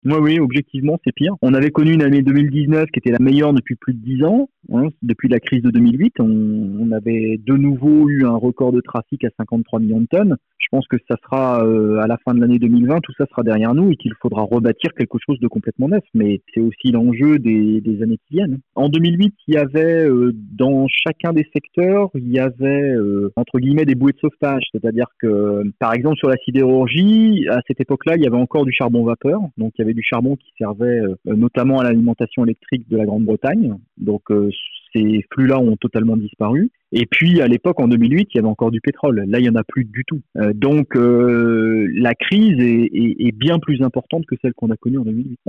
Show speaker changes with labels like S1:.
S1: Oui, oui, objectivement, c'est pire. On avait connu une année 2019 qui était la meilleure depuis plus de 10 ans, hein, depuis la crise de 2008. On avait de nouveau eu un record de trafic à 53 millions de tonnes. Je pense que ça sera à la fin de l'année 2020, tout ça sera derrière nous et qu'il faudra rebâtir quelque chose de complètement neuf. Mais c'est aussi l'enjeu des années qui viennent. En 2008, il y avait dans chacun des secteurs, il y avait entre guillemets des bouées de sauvetage. C'est-à-dire que, par exemple, sur la sidérurgie, à cette époque-là, il y avait encore du charbon vapeur. Donc, il y avait du charbon qui servait notamment à l'alimentation électrique de la Grande-Bretagne. Donc, ces flux-là ont totalement disparu. Et puis, à l'époque, en 2008, il y avait encore du pétrole. Là, il n'y en a plus du tout. Donc, la crise est bien plus importante que celle qu'on a connue en 2008.